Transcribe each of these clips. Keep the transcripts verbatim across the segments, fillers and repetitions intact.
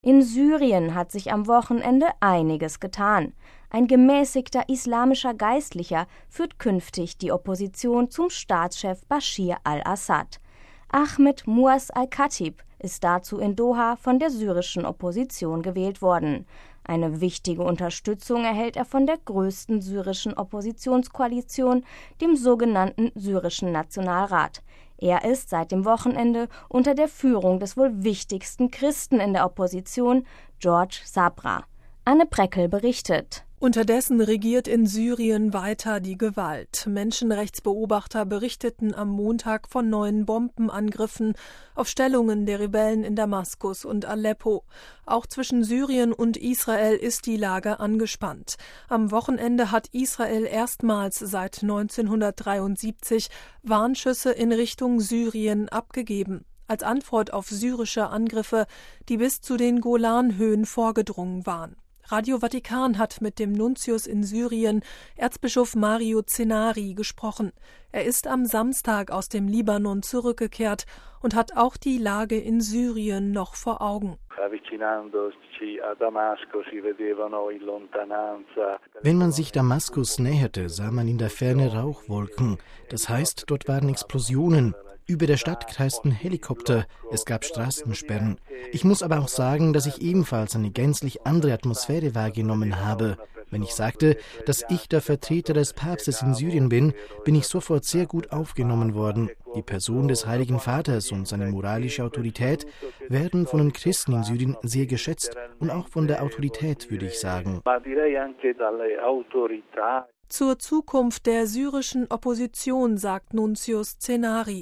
In Syrien hat sich am Wochenende einiges getan. Ein gemäßigter islamischer Geistlicher führt künftig die Opposition zum Staatschef Bashir al-Assad. Ahmed Muaz al-Khatib ist dazu in Doha von der syrischen Opposition gewählt worden. Eine wichtige Unterstützung erhält er von der größten syrischen Oppositionskoalition, dem sogenannten Syrischen Nationalrat. Er ist seit dem Wochenende unter der Führung des wohl wichtigsten Christen in der Opposition, George Sabra. Anne Breckel berichtet. Unterdessen regiert in Syrien weiter die Gewalt. Menschenrechtsbeobachter berichteten am Montag von neuen Bombenangriffen auf Stellungen der Rebellen in Damaskus und Aleppo. Auch zwischen Syrien und Israel ist die Lage angespannt. Am Wochenende hat Israel erstmals seit neunzehnhundertdreiundsiebzig Warnschüsse in Richtung Syrien abgegeben, als Antwort auf syrische Angriffe, die bis zu den Golanhöhen vorgedrungen waren. Radio Vatikan hat mit dem Nuntius in Syrien, Erzbischof Mario Zenari, gesprochen. Er ist am Samstag aus dem Libanon zurückgekehrt und hat auch die Lage in Syrien noch vor Augen. Wenn man sich Damaskus näherte, sah man in der Ferne Rauchwolken. Das heißt, dort waren Explosionen. Über der Stadt kreisten Helikopter, es gab Straßensperren. Ich muss aber auch sagen, dass ich ebenfalls eine gänzlich andere Atmosphäre wahrgenommen habe. Wenn ich sagte, dass ich der Vertreter des Papstes in Syrien bin, bin ich sofort sehr gut aufgenommen worden. Die Person des Heiligen Vaters und seine moralische Autorität werden von den Christen in Syrien sehr geschätzt und auch von der Autorität, würde ich sagen. Zur Zukunft der syrischen Opposition sagt Nuntius Zenari.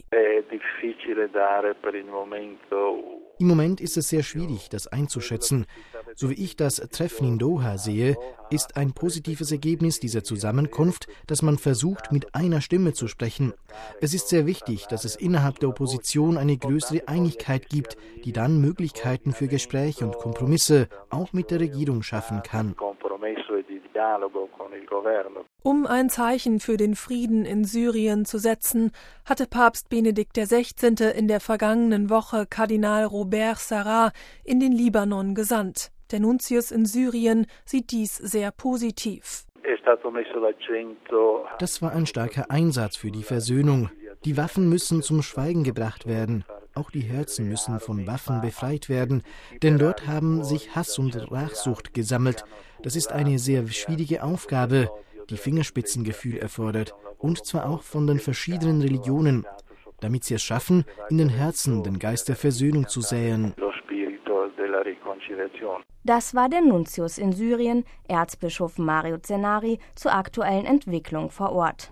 Im Moment ist es sehr schwierig, das einzuschätzen. So wie ich das Treffen in Doha sehe, ist ein positives Ergebnis dieser Zusammenkunft, dass man versucht, mit einer Stimme zu sprechen. Es ist sehr wichtig, dass es innerhalb der Opposition eine größere Einigkeit gibt, die dann Möglichkeiten für Gespräche und Kompromisse auch mit der Regierung schaffen kann. Um ein Zeichen für den Frieden in Syrien zu setzen, hatte Papst Benedikt der Sechzehnte in der vergangenen Woche Kardinal Robert Sarrat in den Libanon gesandt. Der Nuntius in Syrien sieht dies sehr positiv. Das war ein starker Einsatz für die Versöhnung. Die Waffen müssen zum Schweigen gebracht werden. Auch die Herzen müssen von Waffen befreit werden, denn dort haben sich Hass und Rachsucht gesammelt. Das ist eine sehr schwierige Aufgabe, die Fingerspitzengefühl erfordert, und zwar auch von den verschiedenen Religionen, damit sie es schaffen, in den Herzen den Geist der Versöhnung zu säen. Das war der Nuntius in Syrien, Erzbischof Mario Zenari, zur aktuellen Entwicklung vor Ort.